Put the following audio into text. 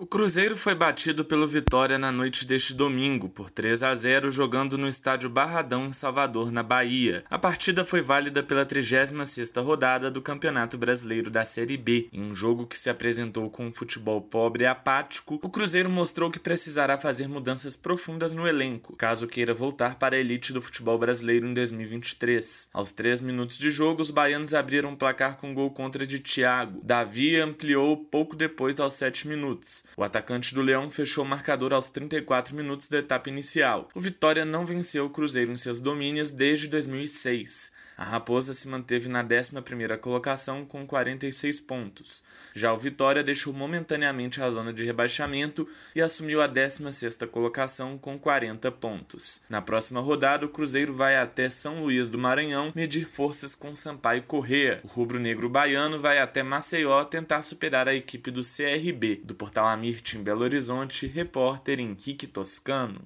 Cruzeiro foi batido pelo Vitória na noite deste domingo, por 3-0, jogando no estádio Barradão, em Salvador, na Bahia. A partida foi válida pela 36ª rodada do Campeonato Brasileiro da Série B. Em um jogo que se apresentou com um futebol pobre e apático, o Cruzeiro mostrou que precisará fazer mudanças profundas no elenco, caso queira voltar para a elite do futebol brasileiro em 2023. Aos 3 minutos de jogo, os baianos abriram o placar com gol contra de Thiago. Davi ampliou pouco depois aos 7 minutos. O atacante do Leão fechou o marcador aos 34 minutos da etapa inicial. O Vitória não venceu o Cruzeiro em seus domínios desde 2006. A Raposa se manteve na 11ª colocação com 46 pontos. Já o Vitória deixou momentaneamente a zona de rebaixamento e assumiu a 16ª colocação com 40 pontos. Na próxima rodada, o Cruzeiro vai até São Luís do Maranhão medir forças com Sampaio Corrêa. O rubro-negro baiano vai até Maceió tentar superar a equipe do CRB. Do Portal Amirte em Belo Horizonte, repórter Henrique Toscano.